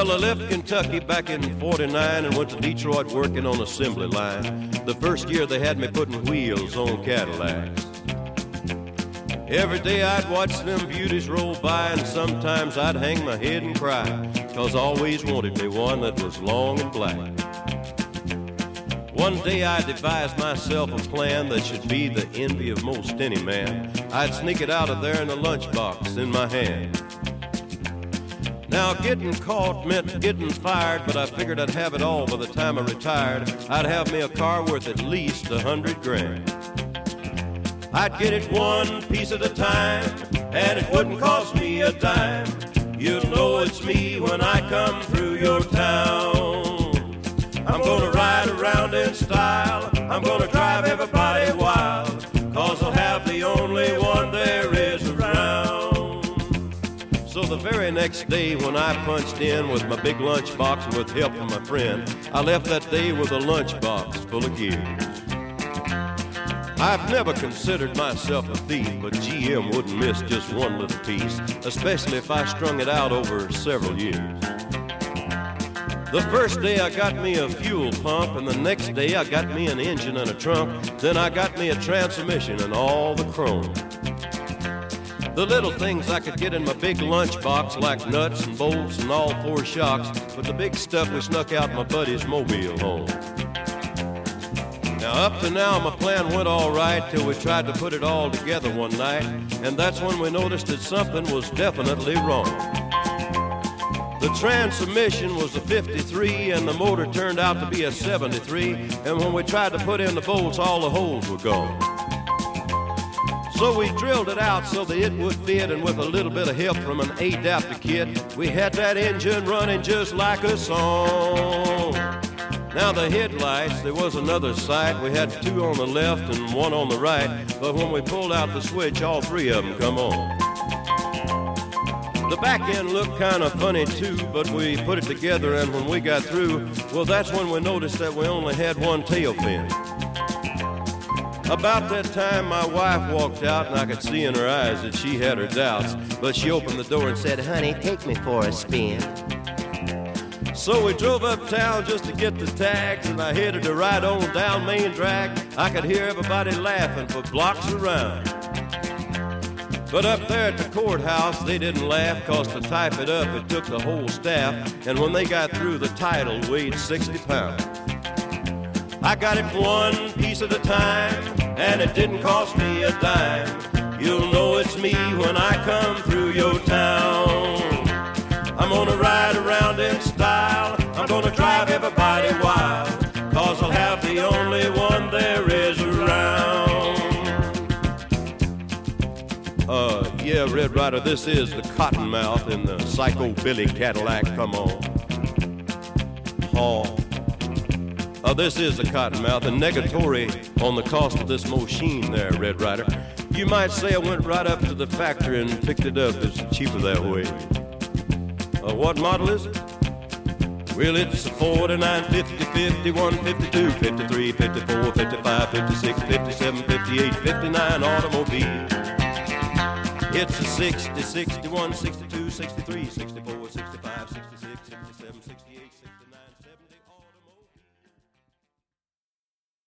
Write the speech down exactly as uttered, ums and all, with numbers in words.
Well, I left Kentucky back in forty-nine and went to Detroit working on assembly line. The first year they had me putting wheels on Cadillacs. Every day I'd watch them beauties roll by, and sometimes I'd hang my head and cry, 'cause I always wanted me one that was long and black. One day I devised myself a plan that should be the envy of most any man. I'd sneak it out of there in a lunchbox in my hand. Now getting caught meant getting fired, but I figured I'd have it all by the time I retired. I'd have me a car worth at least a hundred grand. I'd get it one piece at a time, and it wouldn't cost me a dime. You'll know it's me when I come through your town. I'm gonna ride around in style, I'm gonna drive everybody wild, 'cause I'll have the only one there is around. So the very next day when I punched in with my big lunchbox and with help from my friend, I left that day with a lunchbox full of gears. I've never considered myself a thief, but G M wouldn't miss just one little piece, especially if I strung it out over several years. The first day I got me a fuel pump, and the next day I got me an engine and a trunk. Then I got me a transmission and all the chrome. The little things I could get in my big lunchbox, like nuts and bolts and all four shocks, but the big stuff we snuck out my buddy's mobile home. Now up to now my plan went all right till we tried to put it all together one night, and that's when we noticed that something was definitely wrong. The transmission was a fifty-three and the motor turned out to be a seventy-three, and when we tried to put in the bolts, all the holes were gone. So we drilled it out so that it would fit, and with a little bit of help from an adapter kit, we had that engine running just like a song. Now the headlights, there was another sight. We had two on the left and one on the right, but when we pulled out the switch, all three of them come on. The back end looked kind of funny too, but we put it together, and when we got through, well, that's when we noticed that we only had one tail fin. About that time, my wife walked out, and I could see in her eyes that she had her doubts, but she opened the door and said, "Honey, take me for a spin." So we drove uptown just to get the tags, and I headed to ride on down Main Drag. I could hear everybody laughing for blocks around. But up there at the courthouse, they didn't laugh, 'cause to type it up, it took the whole staff, and when they got through, the title weighed sixty pounds. I got it one piece at a time, and it didn't cost me a dime. You'll know it's me when I come through your town. I'm gonna ride around in style, I'm gonna drive everybody wild, 'cause I'll have the only one there is around. Uh, yeah, Red Ryder, this is the Cottonmouth in the Psycho Billy Cadillac, come on. Oh. Uh, this is the Cottonmouth, and negatory on the cost of this machine there, Red Ryder. You might say I went right up to the factory and picked it up. It's cheaper that way. Uh, what model is it? Well, it's a forty-nine, fifty, fifty-one, fifty-two, fifty-three, fifty-four, fifty-five, fifty-six, fifty-seven, fifty-eight, fifty-nine automobile. It's a sixty, sixty-one, sixty-two, sixty-three, sixty-four, sixty-five, sixty-six.